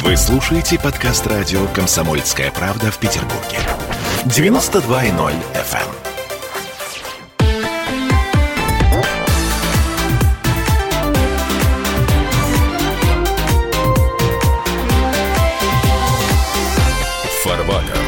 Вы слушаете подкаст радио «Комсомольская правда» в Петербурге. 92.0 FM. Фарватер.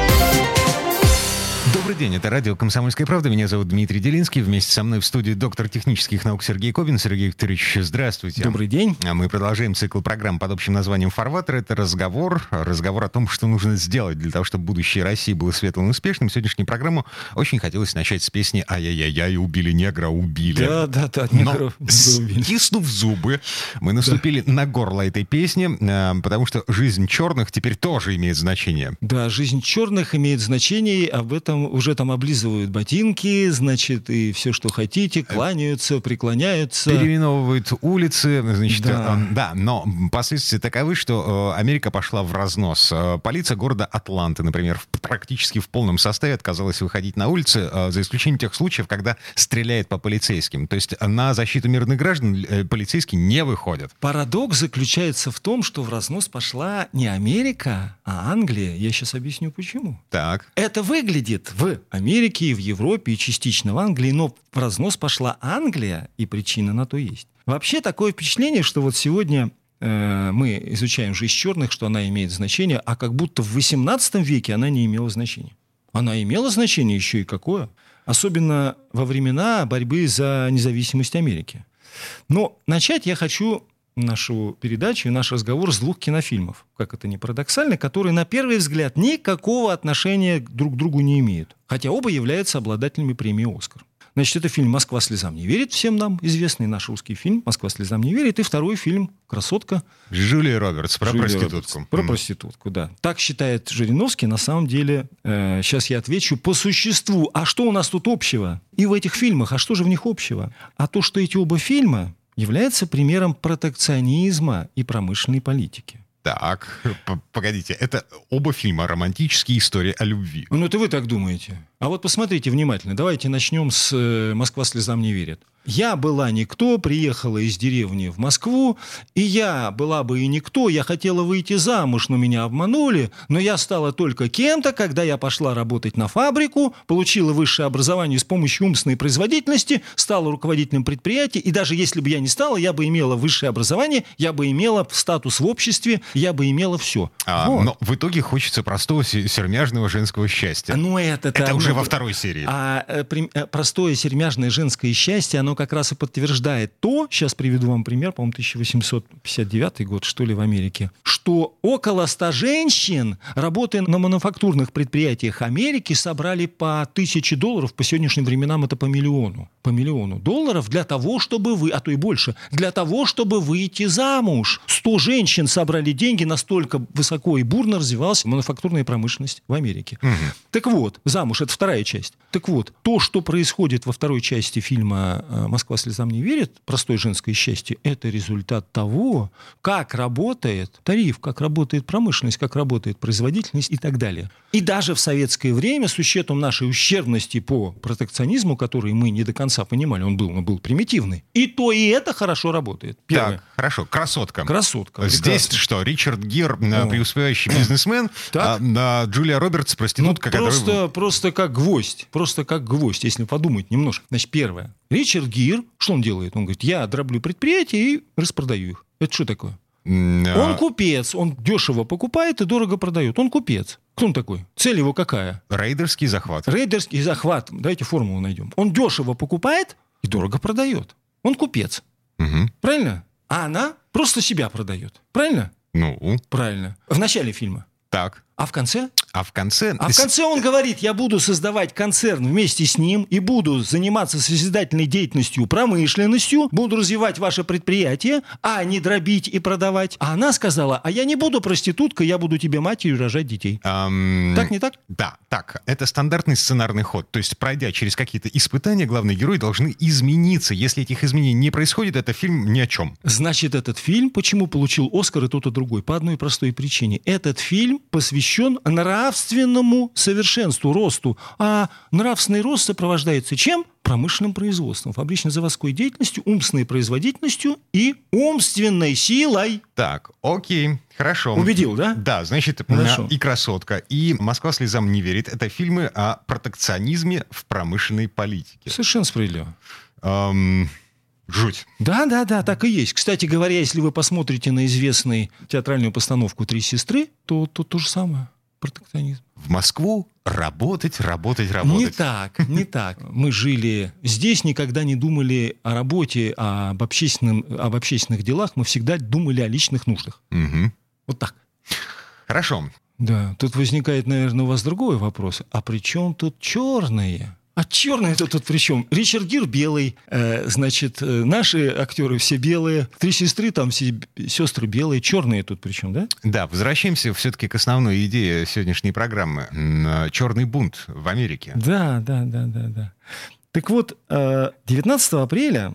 Добрый день, это радио «Комсомольская правда». Меня зовут Дмитрий Делинский. Вместе со мной в студии доктор технических наук Сергей Кобин. Сергей Викторович, здравствуйте. Добрый день. Мы продолжаем цикл программ под общим названием «Фарватер». Это разговор о том, что нужно сделать для того, чтобы будущее России было светлым и успешным. Сегодняшнюю программу очень хотелось начать с песни «Ай-яй-яй, убили негра, убили». Да, Но, стиснув зубы, мы наступили на горло этой песни, потому что жизнь черных теперь тоже имеет значение. Да, жизнь черных имеет значение, об этом уже там облизывают ботинки, значит, и все, что хотите, кланяются, преклоняются. Переименовывают улицы, значит, Да. Но последствия таковы, что Америка пошла в разнос. Полиция города Атланты, например, практически в полном составе отказалась выходить на улицы, за исключением тех случаев, когда стреляет по полицейским. То есть на защиту мирных граждан полицейские не выходят. Парадокс заключается в том, что в разнос пошла не Америка, а Англия. Я сейчас объясню, почему. Так. Это выглядит в Америке, и в Европе, и частично в Англии, но в разнос пошла Англия, и причина на то есть. Вообще такое впечатление, что вот сегодня мы изучаем жизнь черных, что она имеет значение, а как будто в XVIII веке она не имела значения. Она имела значение еще и какое. Особенно во времена борьбы за независимость Америки. Но начать я хочу нашу передачу и наш разговор с двух кинофильмов, как это ни парадоксально, которые на первый взгляд никакого отношения друг к другу не имеют, хотя оба являются обладателями премии «Оскар». Значит, это фильм «Москва слезам не верит», всем нам известный наш русский фильм «Москва слезам не верит», и второй фильм «Красотка». Джулия Робертс про проститутку. Робертс, про проститутку, да. Так считает Жириновский. На самом деле, сейчас я отвечу по существу. А что у нас тут общего? И в этих фильмах, а что же в них общего? А то, что эти оба фильма является примером протекционизма и промышленной политики. Так, погодите, это оба фильма романтические истории о любви. Ну, это вы так думаете. А вот посмотрите внимательно. Давайте начнем с «Москва слезам не верит». Я была никто, приехала из деревни в Москву, и я была бы и никто, я хотела выйти замуж, но меня обманули, но я стала только кем-то, когда я пошла работать на фабрику, получила высшее образование с помощью умственной производительности, стала руководителем предприятия, и даже если бы я не стала, я бы имела высшее образование, я бы имела статус в обществе, я бы имела все. Вот. Но в итоге хочется простого сермяжного женского счастья. Ну, это уже во второй серии. Простое сермяжное женское счастье, оно как раз и подтверждает то, сейчас приведу вам пример, по-моему, 1859 год, что ли, в Америке, что около 100 женщин, работая на мануфактурных предприятиях Америки, собрали по $1000, по сегодняшним временам это по миллиону долларов для того, чтобы а то и больше, для того, чтобы выйти замуж. 100 женщин собрали деньги, настолько высоко и бурно развивалась мануфактурная промышленность в Америке. Угу. Так вот, замуж — это вторая часть. Так вот, то, что происходит во второй части фильма «Москва слезам не верит», простое женское счастье, это результат того, как работает тариф, как работает промышленность, как работает производительность и так далее. И даже в советское время, с учетом нашей ущербности по протекционизму, который мы не до конца понимали, он был примитивный, и это хорошо работает. Первое. Так, хорошо. Красотка. Здесь прекрасно. что? Ричард Гир, преуспевающий бизнесмен, Джулия Робертс, проститутка, просто как гвоздь. Просто как гвоздь, если подумать немножко. Значит, первое. Ричард Гир, что он делает? Он говорит, я дроблю предприятия и распродаю их. Это что такое? Он купец, он дешево покупает и дорого продает. Он купец. Кто он такой? Цель его какая? Рейдерский захват. Рейдерский захват. Давайте формулу найдем. Он дешево покупает и дорого продает. Он купец. Угу. Правильно? А она просто себя продает. Правильно? Ну? Правильно. В начале фильма. Так. А в конце? А в конце он говорит, я буду создавать концерн вместе с ним и буду заниматься созидательной деятельностью, промышленностью, буду развивать ваше предприятие, а не дробить и продавать. А она сказала, а я не буду проституткой, я буду тебе матерью рожать детей. Так, не так? Да, так. Это стандартный сценарный ход. То есть, пройдя через какие-то испытания, главные герои должны измениться. Если этих изменений не происходит, это фильм ни о чем. Значит, этот фильм, почему получил Оскар и тот, и другой? По одной простой причине. Этот фильм посвящен посвящен нравственному совершенству, росту. А нравственный рост сопровождается чем? Промышленным производством, фабрично-заводской деятельностью, умственной производительностью и умственной силой. Так, окей, хорошо. Убедил, да? Да, значит, Хорошо. и «Красотка», и «Москва слезам не верит» — это фильмы о протекционизме в промышленной политике. Совершенно справедливо. Жуть. Да, так и есть. Кстати говоря, если вы посмотрите на известную театральную постановку «Три сестры», то то же самое. Протекционизм. В Москву работать. Не так. Мы жили здесь, никогда не думали о работе, об общественных делах. Мы всегда думали о личных нуждах. Угу. Вот так. Хорошо. Да, тут возникает, наверное, у вас другой вопрос. А при чем тут черные? А черные-то тут при чем? Ричард Гир белый, наши актеры все белые, три сестры, там все сестры белые, черные тут при чем, да? Да, возвращаемся все-таки к основной идее сегодняшней программы. Черный бунт в Америке. Да. Так вот, 19 апреля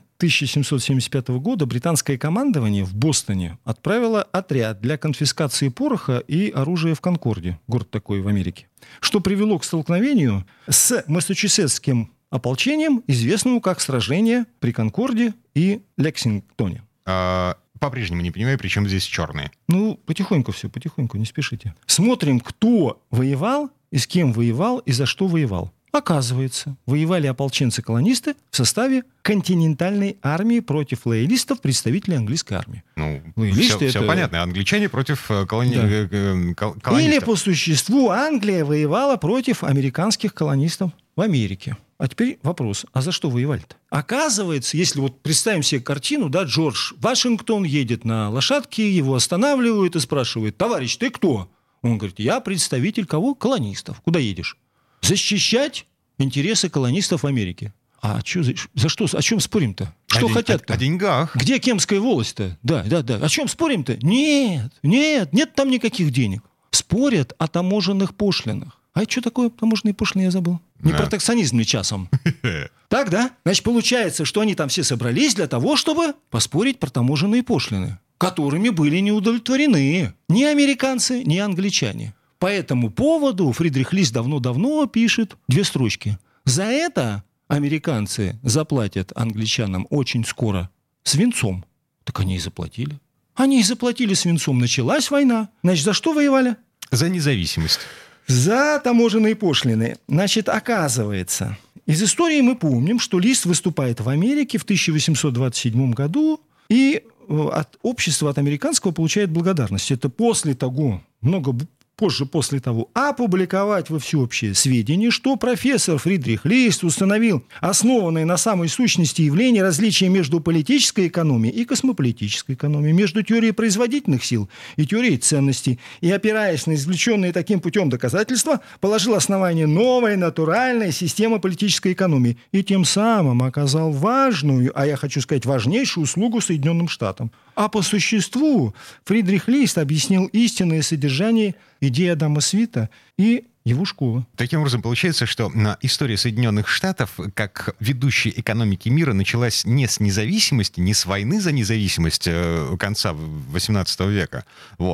1775 года британское командование в Бостоне отправило отряд для конфискации пороха и оружия в Конкорде, город такой в Америке, что привело к столкновению с массачусетским ополчением, известному как сражение при Конкорде и Лексингтоне. По-прежнему не понимаю, при чем здесь черные. Потихоньку, не спешите. Смотрим, кто воевал, и с кем воевал, и за что воевал. Оказывается, воевали ополченцы-колонисты в составе континентальной армии против лоялистов, представителей английской армии. Лоялисты все понятно. Англичане против колонистов. Или по существу Англия воевала против американских колонистов в Америке. А теперь вопрос, а за что воевали-то? Оказывается, если вот представим себе картину, да, Джордж Вашингтон едет на лошадке, его останавливают и спрашивают: товарищ, ты кто? Он говорит: я представитель кого? Колонистов. Куда едешь? Защищать интересы колонистов в Америке. А за что? О чем спорим-то? Что хотят-то? О деньгах. Где Кемская волость-то? Да. О чем спорим-то? Нет там никаких денег. Спорят о таможенных пошлинах. А что такое таможенные пошлины, я забыл? Не протекционизм ли часом? Так, да? Значит, получается, что они там все собрались для того, чтобы поспорить про таможенные пошлины, которыми были не удовлетворены ни американцы, ни англичане. По этому поводу Фридрих Лист давно-давно пишет 2 строчки. За это американцы заплатят англичанам очень скоро свинцом. Так они и заплатили. Они и заплатили свинцом. Началась война. Значит, за что воевали? За независимость. За таможенные пошлины. Значит, оказывается, из истории мы помним, что Лист выступает в Америке в 1827 году и от общества, от американского, получает благодарность. Это после того, позже после того, опубликовать во всеобщее сведение, что профессор Фридрих Лист установил основанное на самой сущности явления различия между политической экономией и космополитической экономией, между теорией производительных сил и теорией ценностей, и, опираясь на извлеченные таким путем доказательства, положил основание новой натуральной системы политической экономии и тем самым оказал важную, а я хочу сказать, важнейшую услугу Соединенным Штатам. А по существу Фридрих Лист объяснил истинное содержание идеи Адама Смита и его школы. Таким образом, получается, что история Соединенных Штатов как ведущей экономики мира началась не с независимости, не с войны за независимость конца XVIII века,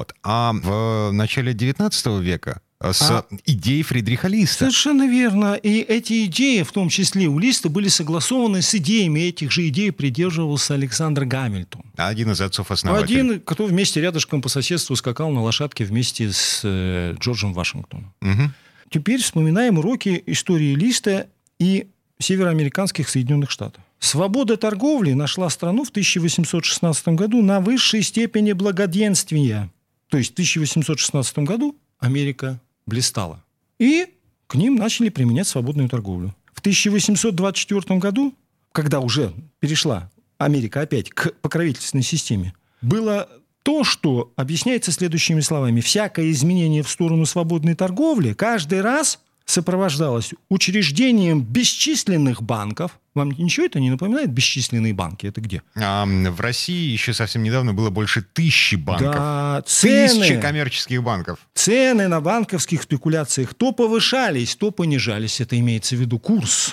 а в начале XIX века с идеей Фридриха Листа. Совершенно верно. И эти идеи, в том числе у Листа, были согласованы с идеями. Этих же идей придерживался Александр Гамильтон. Один из отцов-основателей. Один, кто вместе рядышком по соседству скакал на лошадке вместе с Джорджем Вашингтоном. Угу. Теперь вспоминаем уроки истории Листа и североамериканских Соединенных Штатов. Свобода торговли нашла страну в 1816 году на высшей степени благоденствия. То есть в 1816 году Америка блистала. И к ним начали применять свободную торговлю. В 1824 году, когда уже перешла Америка опять к покровительственной системе, было то, что объясняется следующими словами. Всякое изменение в сторону свободной торговли каждый раз сопровождалось учреждением бесчисленных банков. Вам ничего это не напоминает? Бесчисленные банки? Это где? В России еще совсем недавно было больше 1000 банков. Да, 1000 коммерческих банков. Цены на банковских спекуляциях то повышались, то понижались. Это имеется в виду курс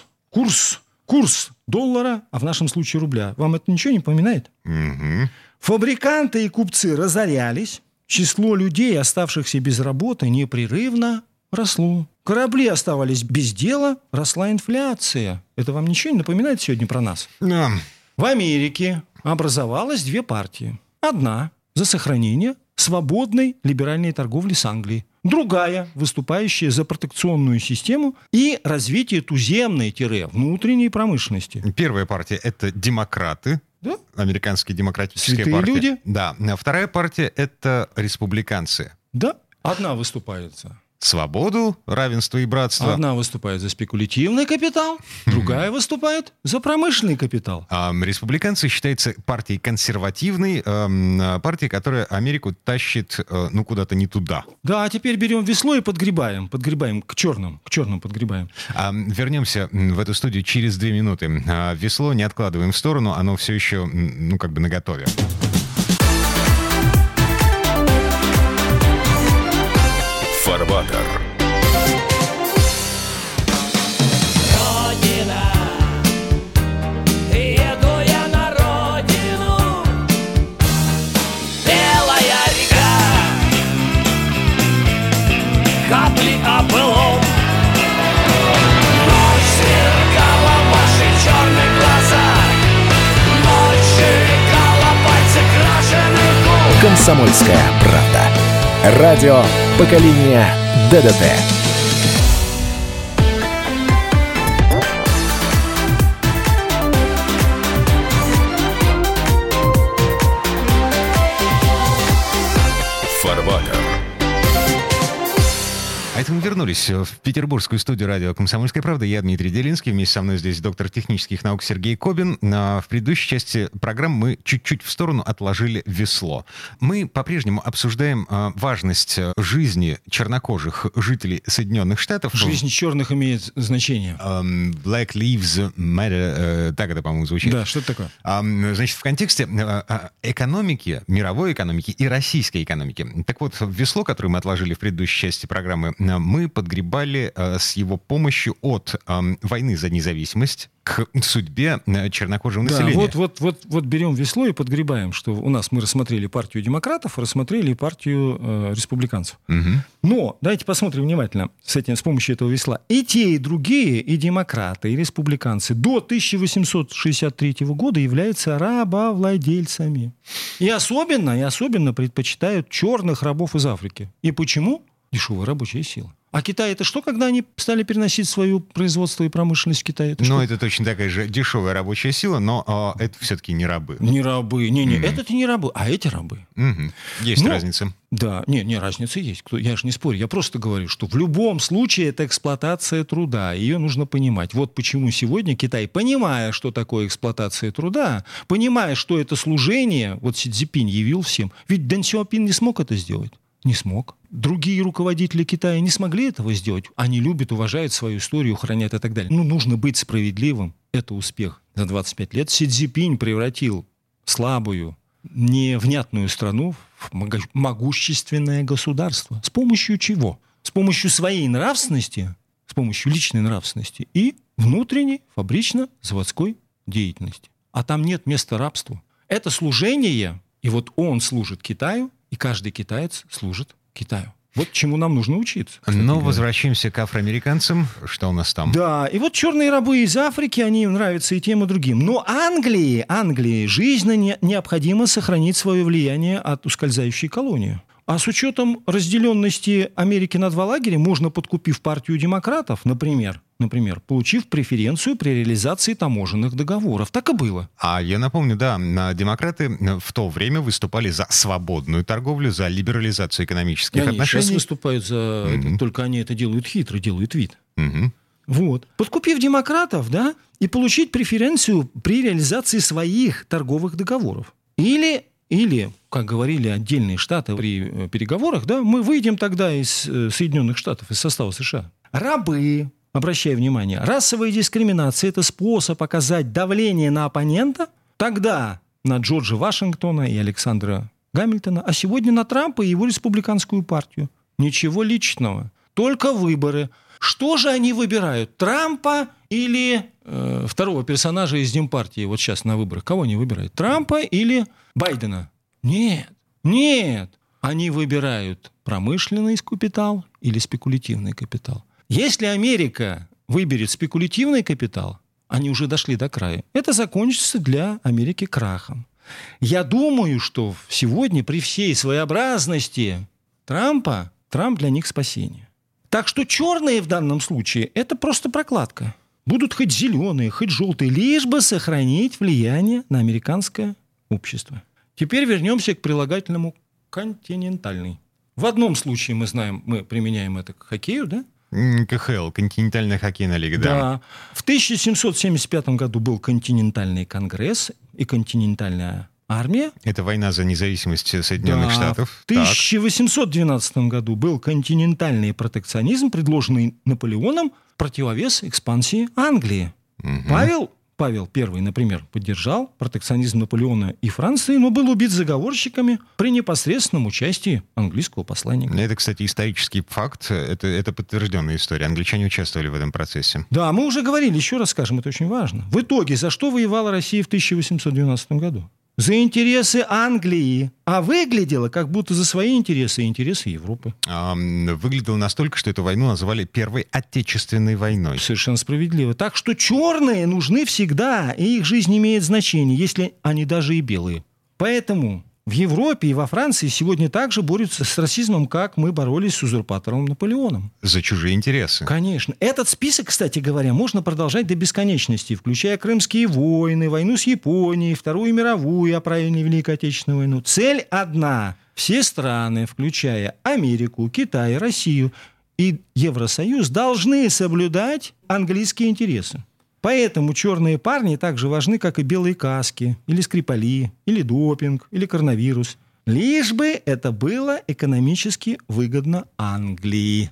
доллара, а в нашем случае рубля. Вам это ничего не напоминает? Угу. Фабриканты и купцы разорялись, число людей, оставшихся без работы, непрерывно росло. Корабли оставались без дела, росла инфляция. Это вам ничего не напоминает сегодня про нас? Да. В Америке образовалось две партии. Одна за сохранение свободной либеральной торговли с Англией. Другая, выступающая за протекционную систему и развитие туземной-внутренней промышленности. Первая партия — это демократы. Да? Американские демократические Святые партии. люди. Да. Вторая партия — это республиканцы. Да. Одна выступает за Свободу, равенство и братство. Одна выступает за спекулятивный капитал, другая выступает за промышленный капитал. А республиканцы считаются партией консервативной, партией, которая Америку тащит куда-то не туда. Да, а теперь берем весло и подгребаем к черным подгребаем. Вернемся в эту студию через 2 минуты. Весло не откладываем в сторону, оно все еще, наготове. Фарватер. Родина, еду я на родину, белая река, капли о былом. Ночь сверкала в ваших черных глазах, ночь сверкала пальцы крашеных губ. «Комсомольская правда». Радио поколения ДДТ. Фарватер. А это мы вернулись в петербургскую студию радио «Комсомольская правда». Я Дмитрий Делинский. Вместе со мной здесь доктор технических наук Сергей Кобин. В предыдущей части программы мы чуть-чуть в сторону отложили весло. Мы по-прежнему обсуждаем важность жизни чернокожих жителей Соединенных Штатов. Жизнь черных имеет значение. Black Lives Matter, так это, по-моему, звучит. Да, что это такое? Значит, в контексте экономики, мировой экономики и российской экономики. Так вот, весло, которое мы отложили в предыдущей части программы, мы подгребали с его помощью от войны за независимость к судьбе чернокожего населения. Вот берем весло и подгребаем, что у нас мы рассмотрели партию демократов, рассмотрели партию республиканцев. Угу. Но давайте посмотрим внимательно с помощью этого весла. И те, и другие, и демократы, и республиканцы до 1863 года являются рабовладельцами. И особенно предпочитают черных рабов из Африки. И почему? Дешевая рабочая сила. А Китай — это что, когда они стали переносить свое производство и промышленность в Китай? Это точно такая же дешевая рабочая сила, но это все-таки не рабы. Не рабы. Это не рабы, а эти рабы. Есть разница. Да, разница есть. Я же не спорю. Я просто говорю, что в любом случае это эксплуатация труда. Ее нужно понимать. Вот почему сегодня Китай, понимая, что такое эксплуатация труда, понимая, что это служение, вот Си Цзиньпинь явил всем. Ведь Дэн Сяопин не смог это сделать. Не смог. Другие руководители Китая не смогли этого сделать. Они любят, уважают свою историю, хранят и так далее. Нужно быть справедливым. Это успех. За 25 лет Си Цзиньпинь превратил слабую, невнятную страну в могущественное государство. С помощью чего? С помощью своей нравственности, с помощью личной нравственности и внутренней фабрично-заводской деятельности. А там нет места рабству. Это служение, и вот он служит Китаю, и каждый китаец служит Китаю. Вот чему нам нужно учиться. Но возвращаемся к афроамериканцам. Что у нас там? Да, и вот черные рабы из Африки, они им нравятся и тем, и другим. Но Англии жизненно необходимо сохранить свое влияние от ускользающей колонии. А с учетом разделенности Америки на два лагеря, можно, подкупив партию демократов, например, получив преференцию при реализации таможенных договоров. Так и было. А я напомню, демократы в то время выступали за свободную торговлю, за либерализацию экономических отношений. Они сейчас выступают за это, только они это делают хитро, делают вид. Вот. Подкупив демократов, и получить преференцию при реализации своих торговых договоров. Или, как говорили отдельные штаты при переговорах, мы выйдем тогда из Соединенных Штатов, из состава США. Рабы, обращаю внимание, расовая дискриминация – это способ оказать давление на оппонента, тогда на Джорджа Вашингтона и Александра Гамильтона, а сегодня на Трампа и его республиканскую партию. Ничего личного, только выборы. Что же они выбирают? Трампа или второго персонажа из Демпартии вот сейчас на выборах? Кого они выбирают? Трампа или Байдена? Нет. Они выбирают промышленный капитал или спекулятивный капитал. Если Америка выберет спекулятивный капитал, они уже дошли до края, это закончится для Америки крахом. Я думаю, что сегодня при всей своеобразности Трампа, Трамп для них спасение. Так что черные в данном случае – это просто прокладка. Будут хоть зеленые, хоть желтые, лишь бы сохранить влияние на американское общество. Теперь вернемся к прилагательному «континентальный». В одном случае мы знаем, мы применяем это к хоккею, да? КХЛ, континентальная хоккейная лига, да. Да. В 1775 году был континентальный конгресс и континентальная армия. Это война за независимость Соединенных Штатов. В 1812 году был континентальный протекционизм, предложенный Наполеоном в противовес экспансии Англии. Павел I, например, поддержал протекционизм Наполеона и Франции, но был убит заговорщиками при непосредственном участии английского посланника. Это, кстати, исторический факт, это подтвержденная история. Англичане участвовали в этом процессе. Да, мы уже говорили, еще раз скажем, это очень важно. В итоге, за что воевала Россия в 1812 году? За интересы Англии, а выглядело, как будто за свои интересы и интересы Европы. Выглядело настолько, что эту войну называли Первой Отечественной войной. Совершенно справедливо. Так что черные нужны всегда, и их жизнь имеет значение, если они даже и белые. Поэтому в Европе и во Франции сегодня также борются с расизмом, как мы боролись с узурпатором Наполеоном. За чужие интересы. Конечно. Этот список, кстати говоря, можно продолжать до бесконечности, включая Крымские войны, войну с Японией, Вторую мировую, а правильно, Великую Отечественную войну. Цель одна. Все страны, включая Америку, Китай, Россию и Евросоюз, должны соблюдать английские интересы. Поэтому черные парни так же важны, как и белые каски, или Скрипали, или допинг, или коронавирус. Лишь бы это было экономически выгодно Англии.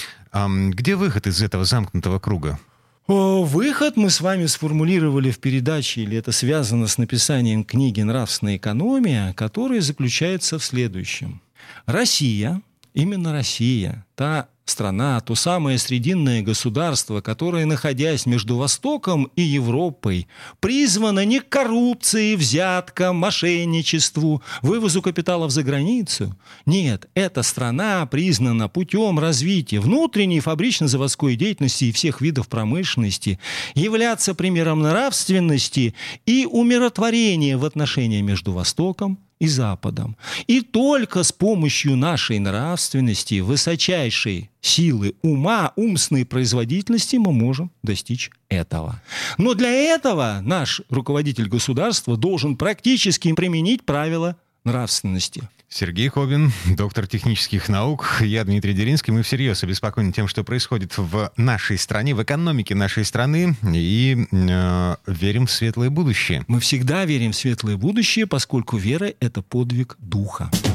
Где выход из этого замкнутого круга? Выход мы с вами сформулировали в передаче, или это связано с написанием книги «Нравственная экономия», которая заключается в следующем. Россия, именно Россия, та страна, то самое срединное государство, которое, находясь между Востоком и Европой, призвано не к коррупции, взяткам, мошенничеству, вывозу капиталов за границу. Нет, эта страна признана путем развития внутренней фабрично-заводской деятельности и всех видов промышленности являться примером нравственности и умиротворения в отношениях между Востоком и Западом. И только с помощью нашей нравственности, высочайшей силы ума, умственной производительности мы можем достичь этого. Но для этого наш руководитель государства должен практически применить правила нравственности. Сергей Хобин, доктор технических наук. Я Дмитрий Деринский. Мы всерьез обеспокоены тем, что происходит в нашей стране, в экономике нашей страны, и верим в светлое будущее. Мы всегда верим в светлое будущее, поскольку вера – это подвиг духа.